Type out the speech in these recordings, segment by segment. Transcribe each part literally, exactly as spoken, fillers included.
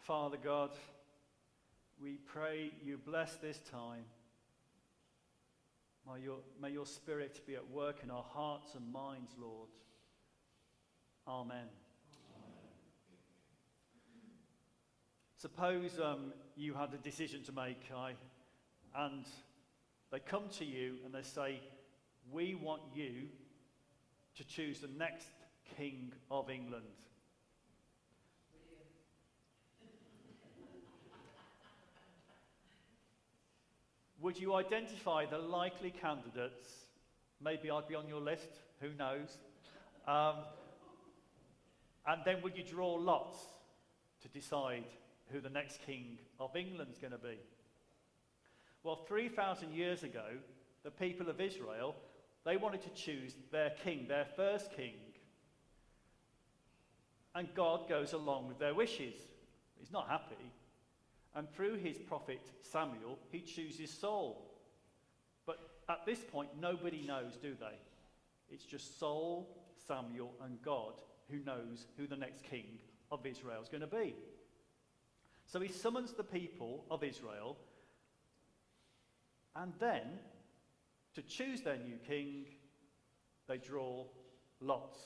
Father God, we pray you bless this time. May your, may your Spirit be at work in our hearts and minds, Lord. Amen. Amen. Suppose um, you had a decision to make, I, and they come to you and they say, we want you to choose the next King of England. Would you identify the likely candidates? Maybe I'd be on your list, who knows? Um, and then would you draw lots to decide who the next King of England's going to be? Well, three thousand years ago, the people of Israel, they wanted to choose their king, their first king. And God goes along with their wishes. He's not happy. And through his prophet Samuel, he chooses Saul. But at this point, nobody knows, do they? It's just Saul, Samuel, and God who knows who the next king of Israel is going to be. So he summons the people of Israel, and then, to choose their new king, they draw lots.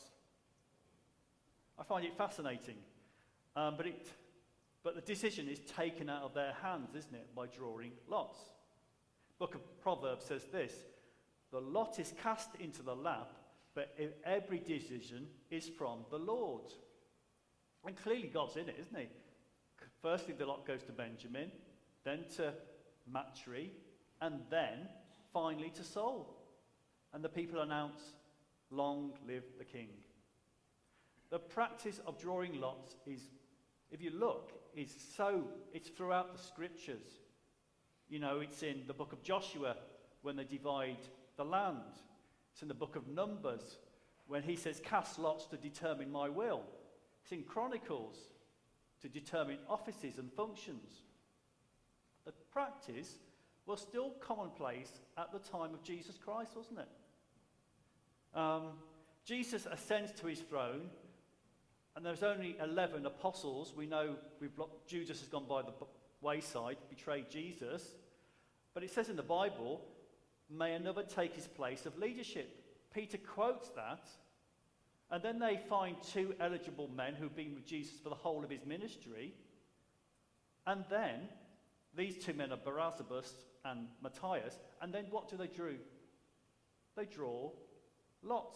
I find it fascinating, um, but it... But the decision is taken out of their hands, isn't it, by drawing lots. The book of Proverbs says this, the lot is cast into the lap, but every decision is from the Lord. And clearly God's in it, isn't he? Firstly, the lot goes to Benjamin, then to Matri, and then finally to Saul. And the people announce, long live the king. The practice of drawing lots is, if you look, is so, it's throughout the scriptures. You know, it's in the book of Joshua when they divide the land. It's in the book of Numbers when he says, cast lots to determine my will. It's in Chronicles to determine offices and functions. The practice was still commonplace at the time of Jesus Christ, wasn't it? Um, Jesus ascends to his throne, and there's only eleven apostles. We know we've blocked, Judas has gone by the wayside, betrayed Jesus. But it says in the Bible, may another take his place of leadership. Peter quotes that. And then they find two eligible men who've been with Jesus for the whole of his ministry. And then these two men are Barabbas and Matthias. And then what do they do? They draw lots.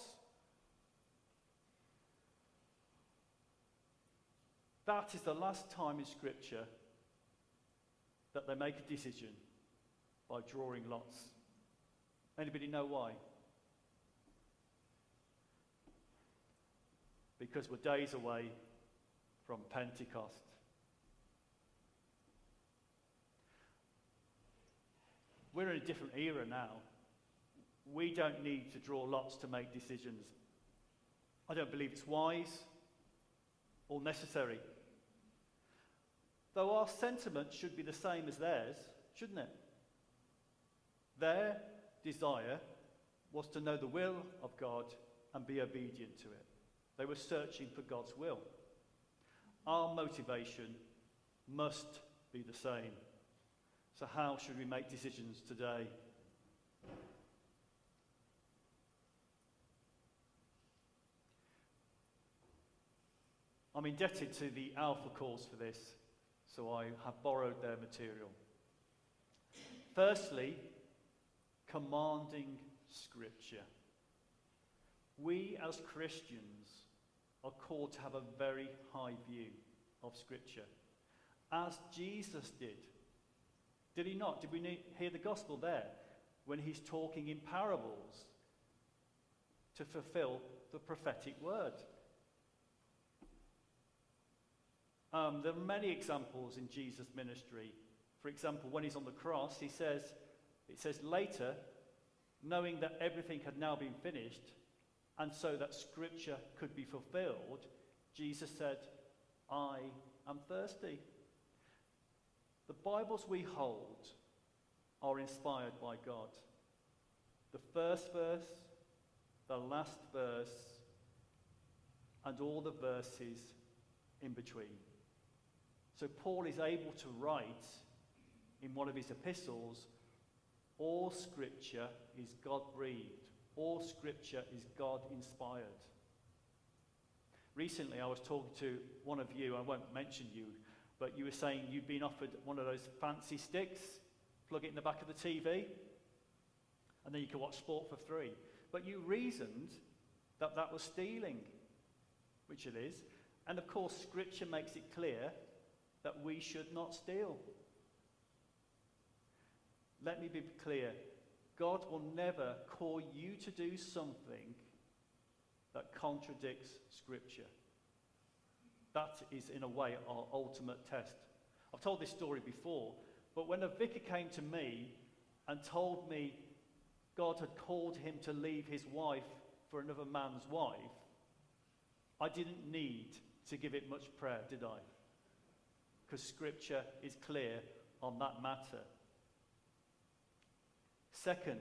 That is the last time in Scripture that they make a decision by drawing lots. Anybody know why? Because we're days away from Pentecost. We're in a different era now. We don't need to draw lots to make decisions. I don't believe it's wise or necessary. Though our sentiment should be the same as theirs, shouldn't it? Their desire was to know the will of God and be obedient to it. They were searching for God's will. Our motivation must be the same. So how should we make decisions today? I'm indebted to the Alpha course for this, so I have borrowed their material. Firstly, commanding Scripture. We as Christians are called to have a very high view of Scripture, as Jesus did. Did he not? Did we hear the gospel there when he's talking in parables to fulfill the prophetic word? Um, there are many examples in Jesus' ministry. For example, when he's on the cross, he says, it says later, knowing that everything had now been finished, and so that Scripture could be fulfilled, Jesus said, I am thirsty. The Bibles we hold are inspired by God. The first verse, the last verse, and all the verses in between. So Paul is able to write in one of his epistles, all Scripture is God-breathed. All Scripture is God-inspired. Recently, I was talking to one of you, I won't mention you, but you were saying you'd been offered one of those fancy sticks, plug it in the back of the T V, and then you could watch sport for free. But you reasoned that that was stealing, which it is. And of course, Scripture makes it clear that we should not steal. Let me be clear. God will never call you to do something that contradicts Scripture. That is, in a way, our ultimate test. I've told this story before, but when a vicar came to me and told me God had called him to leave his wife for another man's wife, I didn't need to give it much prayer, did I? Because Scripture is clear on that matter. Second,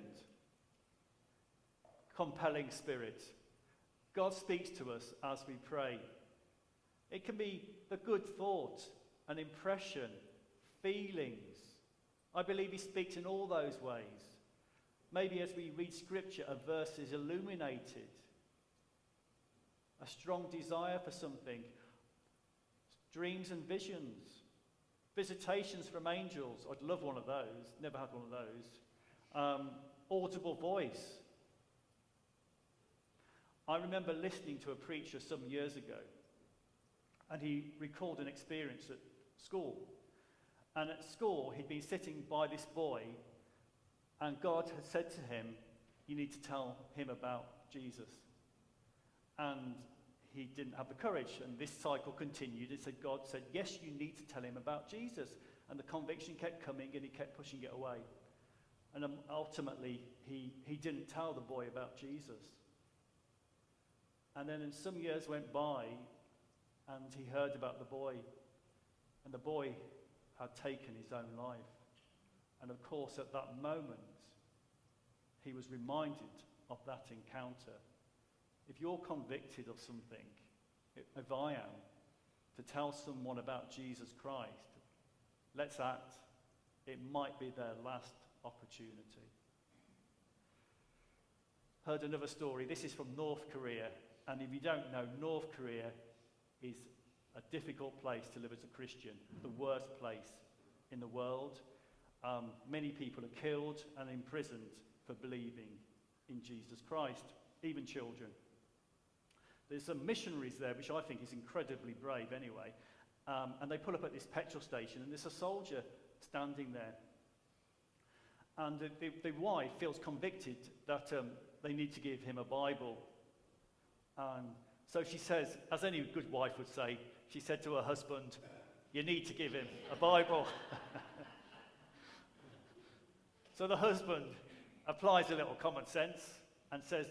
compelling spirit. God speaks to us as we pray. It can be a good thought, an impression, feelings. I believe he speaks in all those ways. Maybe as we read Scripture, a verse is illuminated. A strong desire for something. Dreams and visions. Visitations from angels. I'd love one of those. Never had one of those. Um, audible voice. I remember listening to a preacher some years ago, and he recalled an experience at school. And at school, he'd been sitting by this boy, and God had said to him, you need to tell him about Jesus. And he didn't have the courage, and this cycle continued. It said, God said, yes, you need to tell him about Jesus. And the conviction kept coming, and he kept pushing it away. And um, ultimately, he, he didn't tell the boy about Jesus. And then in some years went by, and he heard about the boy. And the boy had taken his own life. And of course, at that moment, he was reminded of that encounter. If you're convicted of something, if I am, to tell someone about Jesus Christ, let's act. It might be their last opportunity. Heard another story. This is from North Korea. And if you don't know, North Korea is a difficult place to live as a Christian. The worst place in the world. Um, many people are killed and imprisoned for believing in Jesus Christ, even children. There's some missionaries there, which I think is incredibly brave anyway. Um, and they pull up at this petrol station, and there's a soldier standing there. And the, the, the wife feels convicted that um, they need to give him a Bible. And so she says, as any good wife would say, she said to her husband, you need to give him a Bible. So the husband applies a little common sense and says,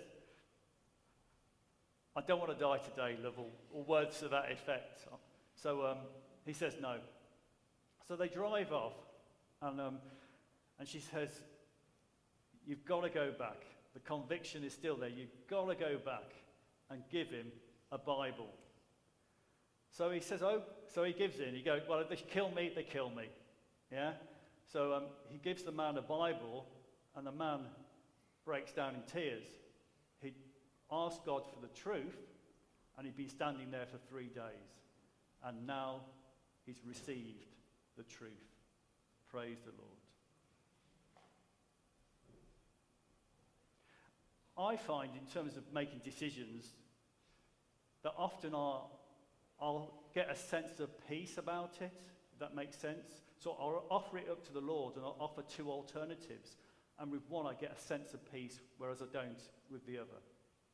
I don't want to die today, love, or, or words to that effect. So um, he says no. So they drive off, and, um, and she says, you've got to go back. The conviction is still there. You've got to go back and give him a Bible. So he says, oh, so he gives in. He goes, well, if they kill me, they kill me. Yeah? So um, he gives the man a Bible, and the man breaks down in tears. He asked God for the truth, and he'd been standing there for three days. And now he's received the truth. Praise the Lord. I find, in terms of making decisions, that often I'll, I'll get a sense of peace about it, if that makes sense. So I'll offer it up to the Lord, and I'll offer two alternatives. And with one, I get a sense of peace, whereas I don't with the other.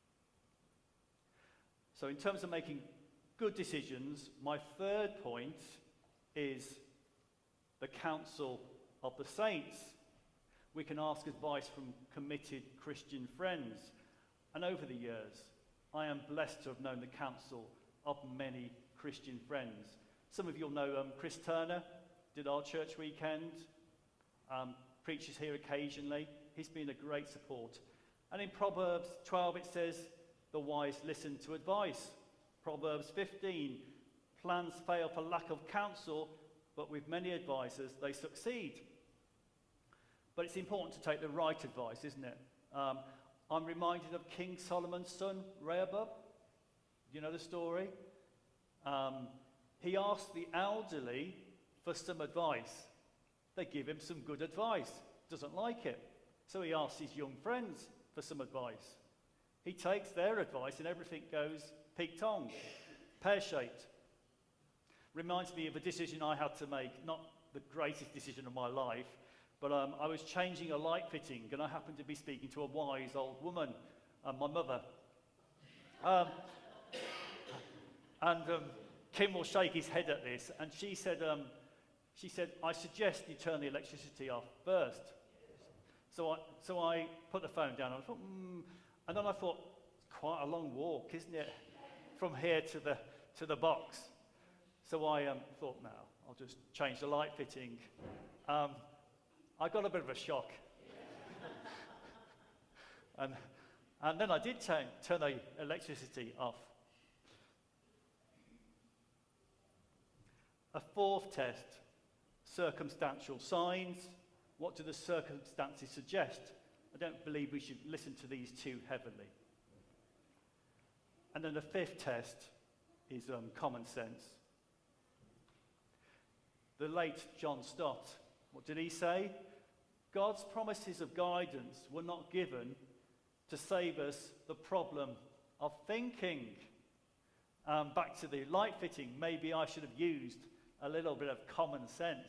So in terms of making good decisions, my third point is the counsel of the saints. We can ask advice from committed Christian friends. And over the years, I am blessed to have known the counsel of many Christian friends. Some of you will know um, Chris Turner, did our church weekend, um, preaches here occasionally. He's been a great support. And in Proverbs twelve it says, the wise listen to advice. Proverbs fifteen, Plans fail for lack of counsel, but with many advisors, they succeed. But it's important to take the right advice, isn't it? Um, I'm reminded of King Solomon's son, Rehoboam. You know the story? Um, he asked the elderly for some advice. They give him some good advice. Doesn't like it. So he asks his young friends for some advice. He takes their advice and everything goes peak-tong, pear-shaped. Reminds me of a decision I had to make, not the greatest decision of my life, but um, I was changing a light fitting and I happened to be speaking to a wise old woman, uh, my mother. Um, and um, Kim will shake his head at this, and she said, um, she said, I suggest you turn the electricity off first. So I, so I put the phone down and I thought, hmm, and then I thought, it's quite a long walk, isn't it, from here to the, to the box. So I um, thought, no, I'll just change the light fitting. Um, I got a bit of a shock. and, and then I did turn, turn the electricity off. A fourth test, circumstantial signs. What do the circumstances suggest? I don't believe we should listen to these too heavily. And then the fifth test is um, common sense. The late John Stott, what did he say? God's promises of guidance were not given to save us the problem of thinking. Um, back to the light fitting, maybe I should have used a little bit of common sense.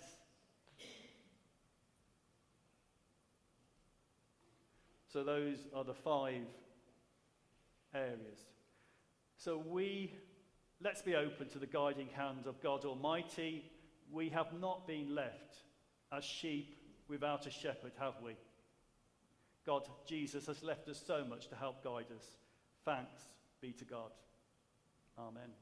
So those are the five areas. So we, let's be open to the guiding hand of God Almighty. We have not been left as sheep without a shepherd, have we? God, Jesus, has left us so much to help guide us. Thanks be to God. Amen.